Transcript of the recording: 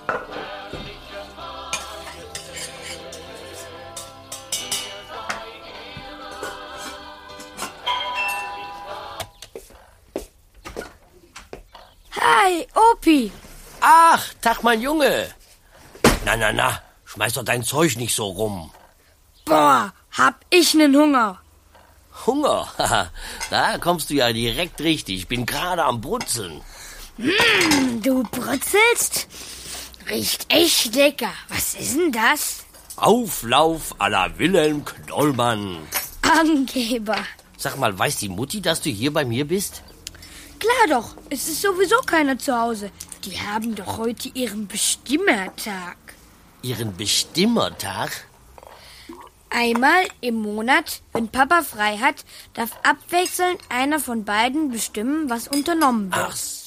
Hi, Opi. Ach, Tag, mein Junge. Na, schmeiß doch dein Zeug nicht so rum. Boah, hab ich nen Hunger. Hunger? Haha, da kommst du ja direkt richtig. Ich bin gerade am Brutzeln. Du brutzelst? Riecht echt lecker. Was ist denn das? Auflauf à la Wilhelm Knollmann. Angeber. Sag mal, weiß die Mutti, dass du hier bei mir bist? Klar doch, es ist sowieso keiner zu Hause. Die haben doch heute ihren Bestimmertag. Ihren Bestimmertag? Einmal im Monat, wenn Papa frei hat, darf abwechselnd einer von beiden bestimmen, was unternommen wird. Ach